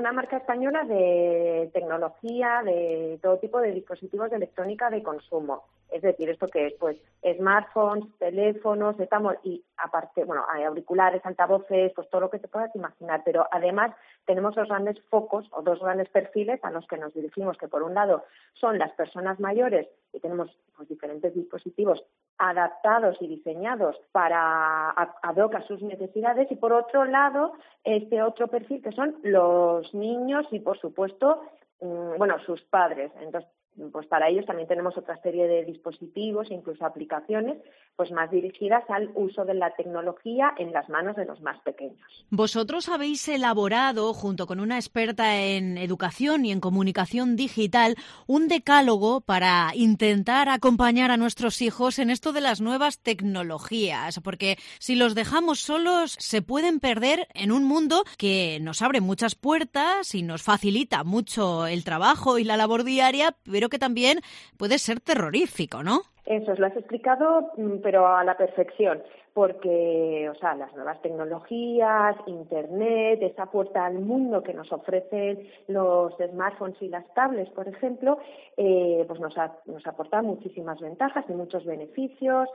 una marca española de tecnología, de todo tipo de dispositivos de electrónica de consumo. Es decir, ¿esto qué es? Pues smartphones, teléfonos, estamos, y aparte, bueno, hay auriculares, altavoces, pues todo lo que te puedas imaginar. Pero además tenemos dos grandes focos o dos grandes perfiles a los que nos dirigimos, que por un lado son las personas mayores, y tenemos pues diferentes dispositivos adaptados y diseñados para ad hoc a sus necesidades, y por otro lado este otro perfil que son los niños y por supuesto sus padres. Entonces, pues para ellos también tenemos otra serie de dispositivos e incluso aplicaciones pues más dirigidas al uso de la tecnología en las manos de los más pequeños. Vosotros habéis elaborado, junto con una experta en educación y en comunicación digital, un decálogo para intentar acompañar a nuestros hijos en esto de las nuevas tecnologías, porque si los dejamos solos se pueden perder en un mundo que nos abre muchas puertas y nos facilita mucho el trabajo y la labor diaria, pero que también puede ser terrorífico, ¿no? Eso, lo has explicado, pero a la perfección, porque, las nuevas tecnologías, Internet, esa puerta al mundo que nos ofrecen los smartphones y las tablets, por ejemplo, pues nos aporta muchísimas ventajas y muchos beneficios,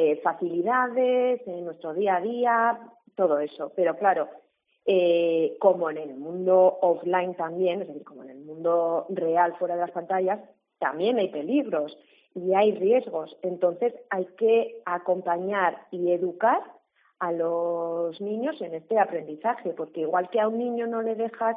facilidades en nuestro día a día, todo eso. Pero claro, como en el mundo offline también, es decir, como en el mundo real fuera de las pantallas, también hay peligros y hay riesgos. Entonces hay que acompañar y educar a los niños en este aprendizaje, porque igual que a un niño no le dejas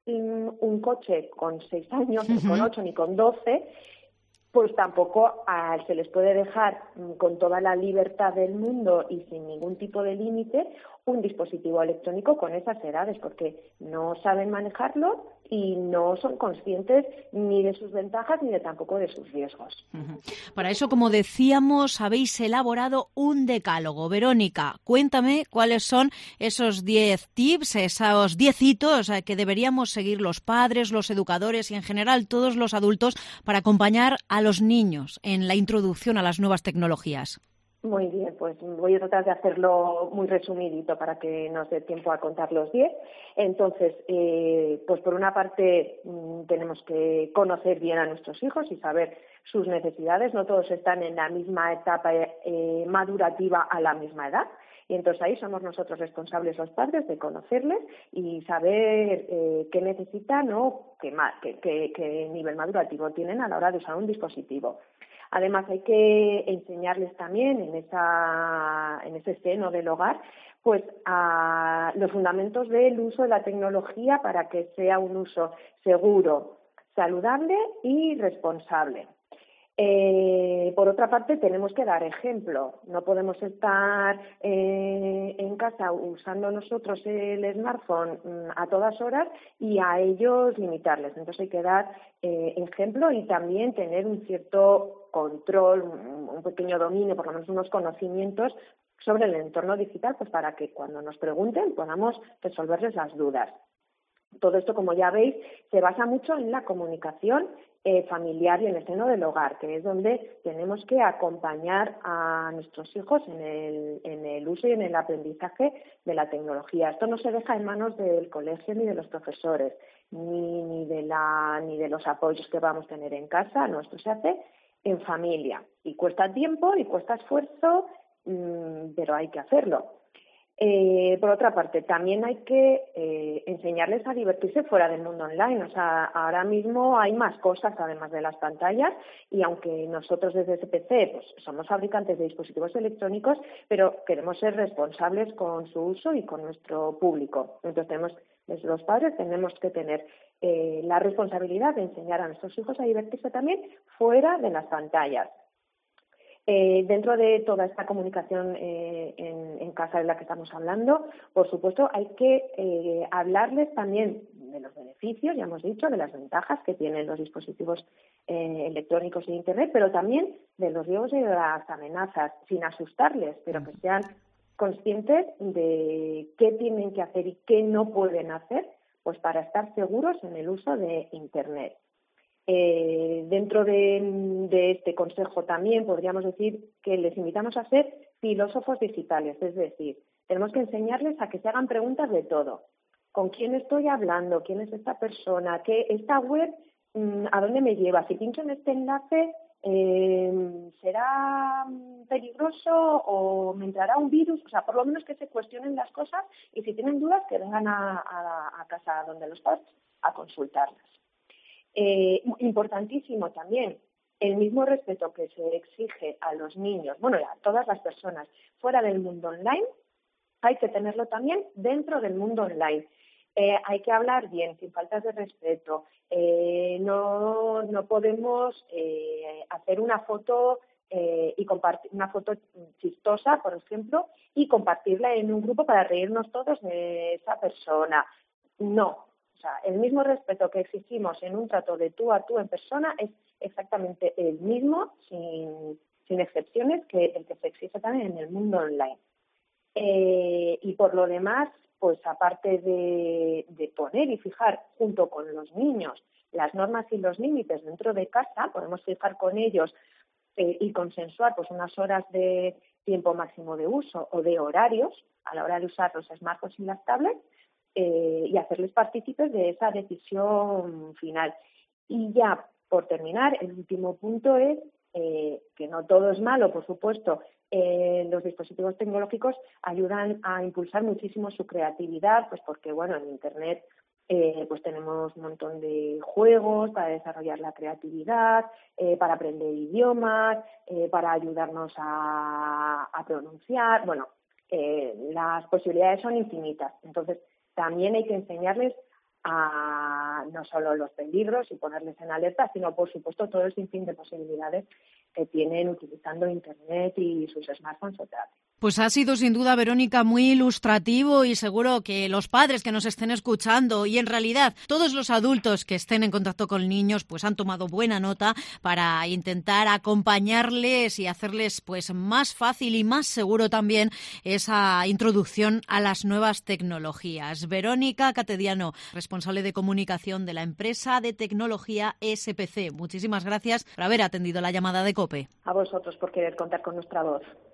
un coche con 6 años, ni con 8, ni con 12, pues tampoco se les puede dejar con toda la libertad del mundo y sin ningún tipo de límite un dispositivo electrónico con esas edades, porque no saben manejarlo y no son conscientes ni de sus ventajas ni tampoco de sus riesgos. Para eso, como decíamos, habéis elaborado un decálogo. Verónica, cuéntame cuáles son esos 10 tips, esos 10 hitos que deberíamos seguir los padres, los educadores y en general todos los adultos para acompañar a los niños en la introducción a las nuevas tecnologías. Muy bien, pues voy a tratar de hacerlo muy resumidito para que nos dé tiempo a contar los 10. Entonces, pues por una parte tenemos que conocer bien a nuestros hijos y saber sus necesidades. No todos están en la misma etapa madurativa a la misma edad. Y entonces ahí somos nosotros responsables, los padres, de conocerles y saber qué necesitan o qué nivel madurativo tienen a la hora de usar un dispositivo. Además, hay que enseñarles también en ese seno del hogar pues a los fundamentos del uso de la tecnología para que sea un uso seguro, saludable y responsable. Por otra parte, tenemos que dar ejemplo. No podemos estar en casa usando nosotros el smartphone a todas horas y a ellos limitarles. Entonces hay que dar ejemplo y también tener un cierto control, un pequeño dominio, por lo menos unos conocimientos sobre el entorno digital, pues para que cuando nos pregunten podamos resolverles las dudas. Todo esto, como ya veis, se basa mucho en la comunicación familiar y en el seno del hogar, que es donde tenemos que acompañar a nuestros hijos en el uso y en el aprendizaje de la tecnología. Esto no se deja en manos del colegio ni de los profesores, ni de los apoyos que vamos a tener en casa. No, esto se hace en familia y cuesta tiempo y cuesta esfuerzo, pero hay que hacerlo. Por otra parte, también hay que enseñarles a divertirse fuera del mundo online. Ahora mismo hay más cosas además de las pantallas y aunque nosotros desde SPC pues somos fabricantes de dispositivos electrónicos, pero queremos ser responsables con su uso y con nuestro público. Entonces desde los padres tenemos que tener la responsabilidad de enseñar a nuestros hijos a divertirse también fuera de las pantallas. Dentro de toda esta comunicación en casa de la que estamos hablando, por supuesto, hay que hablarles también de los beneficios, ya hemos dicho, de las ventajas que tienen los dispositivos electrónicos e Internet, pero también de los riesgos y de las amenazas, sin asustarles, pero que sean conscientes de qué tienen que hacer y qué no pueden hacer, pues para estar seguros en el uso de Internet. Dentro de este consejo también podríamos decir que les invitamos a ser filósofos digitales, es decir, tenemos que enseñarles a que se hagan preguntas de todo, con quién estoy hablando, quién es esta persona, qué esta web, a dónde me lleva, si pincho en este enlace, ¿será peligroso o me entrará un virus? O sea, por lo menos que se cuestionen las cosas y si tienen dudas que vengan a casa donde los padres a consultarlas. Importantísimo también, el mismo respeto que se exige a los niños, bueno, a todas las personas fuera del mundo online, hay que tenerlo también dentro del mundo online. Hay que hablar bien, sin faltas de respeto. No podemos hacer una foto y compartir una foto chistosa, por ejemplo, y compartirla en un grupo para reírnos todos de esa persona. No. O sea, el mismo respeto que exigimos en un trato de tú a tú en persona es exactamente el mismo, sin excepciones, que el que se exige también en el mundo online. Y por lo demás, pues aparte de poner y fijar junto con los niños las normas y los límites dentro de casa, podemos fijar con ellos y consensuar pues unas horas de tiempo máximo de uso o de horarios a la hora de usar los smartphones y las tablets, y hacerles partícipes de esa decisión final. Y ya, por terminar, el último punto es que no todo es malo, por supuesto. Los dispositivos tecnológicos ayudan a impulsar muchísimo su creatividad, pues porque, bueno, en Internet pues tenemos un montón de juegos para desarrollar la creatividad, para aprender idiomas, para ayudarnos a pronunciar. Bueno, las posibilidades son infinitas. Entonces, también hay que enseñarles a no solo los peligros y ponerles en alerta, sino, por supuesto, todo el sinfín de posibilidades que tienen utilizando Internet y sus smartphones o tablets. Pues ha sido sin duda, Verónica, muy ilustrativo y seguro que los padres que nos estén escuchando y en realidad todos los adultos que estén en contacto con niños pues han tomado buena nota para intentar acompañarles y hacerles pues más fácil y más seguro también esa introducción a las nuevas tecnologías. Verónica Catediano, responsable de comunicación de la empresa de tecnología SPC. Muchísimas gracias por haber atendido la llamada de COPE. A vosotros por querer contar con nuestra voz.